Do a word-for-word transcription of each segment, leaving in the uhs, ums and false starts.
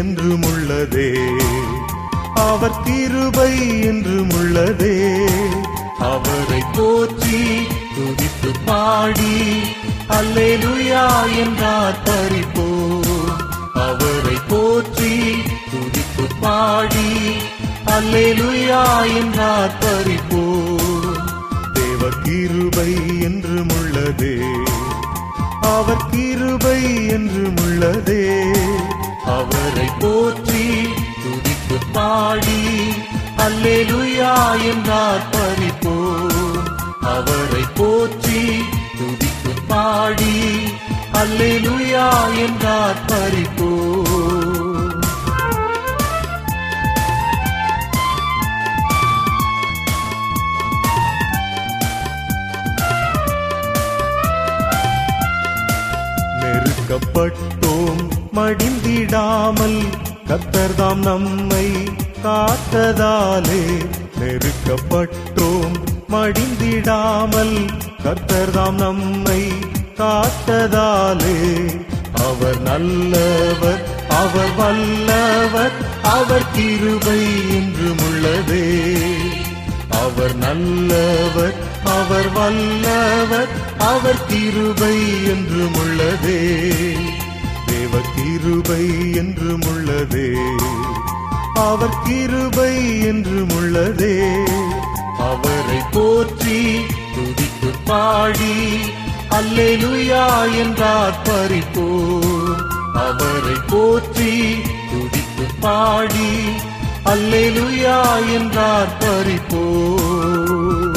என்றும் உள்ளதே, அவர் கிருபை என்றும் உள்ளதே. அவரை போற்றி துதித்து பாடி அல்லேலூயா என்றார் பரிபோம். அவரை போற்றி துதித்து பாடி அல்லேலூயா என்றார் பரிபோம். தேவ கிருபை என்றும் உள்ளதே, அவர் கிருபை என்றும் உள்ளதே. அவரை போற்றி துதித்து பாடி அல்லேலூயா என்றார் பரிபோம். அவரை போற்றி துதித்து பாடி அல்லேலூயா என்றார் பரிபோம். நெருக்கப்பட்டோம் மடிந்திடாமல் கர்த்தர்தாம் நம்மை காத்ததாலே. நெருக்கப்பட்டோம் மடிந்திடாமல் கர்த்தர்தாம் நம்மை காத்ததாலே. அவர் நல்லவர், அவர் வல்லவர், அவர் கிருபை என்றும் உள்ளதே. அவர் நல்லவர், அவர் வல்லவர், அவர் கிருபை என்றும் உள்ளதே. தேவ கிருபை என்றும் உள்ளதே, அவர் கிருபை என்றும் உள்ளதே. அவரை போற்றி துதித்து பாடி அல்லேலூயா என்றார் பரிபோம். அவரை போற்றி துதித்து பாடி அல்லேலூயா என்றார் பரிபோம்.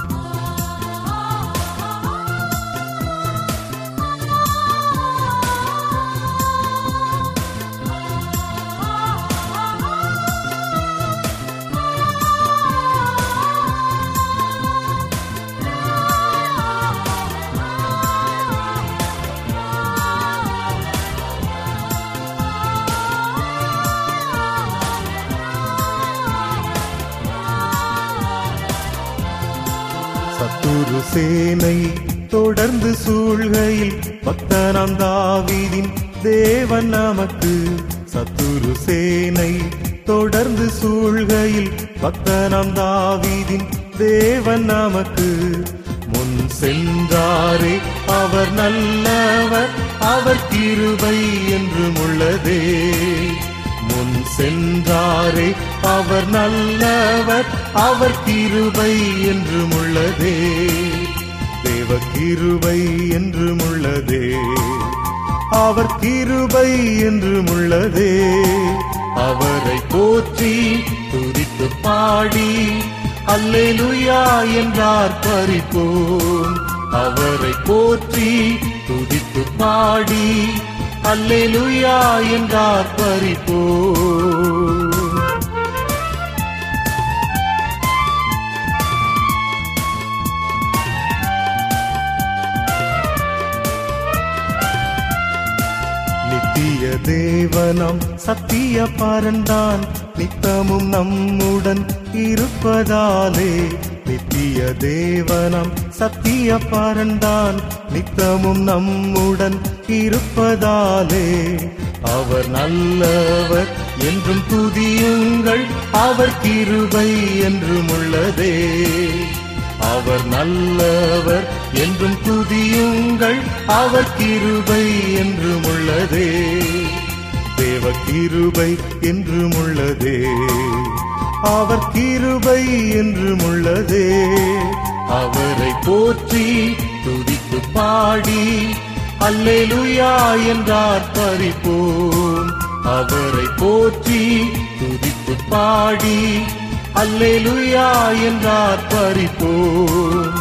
சத்துரு சேனை தொடர்ந்து சூழ்கையில் பக்தனாம் தாவீதின் தேவன் நமக்கு. சத்துரு சேனை தொடர்ந்து சூழ்கையில் பக்தனாம் தாவீதின் தேவன் நமக்கு. முன் சென்றாரே அவர் நல்லவர், அவர் கிருபை என்றும் உள்ளதே. முன் சென்றாரே அவர் நல்லவர், அவர் கிருபை என்றும் உள்ளதே. தேவ கிருபை என்றும் உள்ளதே, அவர் கிருபை என்றும் உள்ளதே. அவரை போற்றி துதித்து பாடி அல்லேலூயா என்றார் பரிபோம். அவரை போற்றி துதித்து பாடி அல்லேலூயா என்றார் பரிபோம். நித்திய தேவனம் சத்திய பரந்தான் நித்தமும் நம்முடன் இருப்பதாலே. நித்திய தேவனம் சத்திய பரந்தான் நித்தமும் நம்முடன் இருப்பதாலே. அவர் நல்லவர் என்றும் துதியுங்கள், அவர் கிருபை என்றும் உள்ளதே. அவர் நல்லவர் என்றும் துதியுங்கள், அவர் கிருபை என்றும் உள்ளதே. தேவ கிருபை என்றும் உள்ளதே, அவர் கிருபை என்றும் உள்ளதே. அவரை போற்றி துதித்து பாடி அல்லேலூயா என்றார் பரிபோம். அவரை போற்றி துதித்து பாடி அல்லேலூயா என்றார் பரிபோம்.